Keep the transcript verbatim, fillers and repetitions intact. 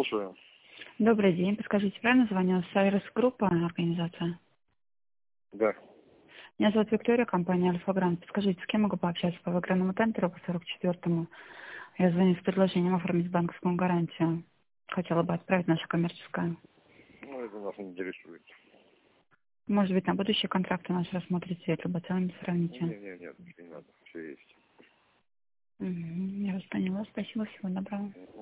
слушаю. Добрый день. Подскажите, правильно звоню? Сайрес Группа, организация. Да. Меня зовут Виктория, компания Альфа-Грант. Подскажите, с кем могу пообщаться по выигранному тендеру по сорок четвёртому? Я звоню с предложением оформить банковскую гарантию. Хотела бы отправить нашу коммерческую. Ну, это нас не интересует. Может быть, на будущий контракт у нас рассмотрите, это бы цены сравните. Нет, нет, нет, не надо. Все есть. Угу, я вас поняла. Спасибо, всего доброго.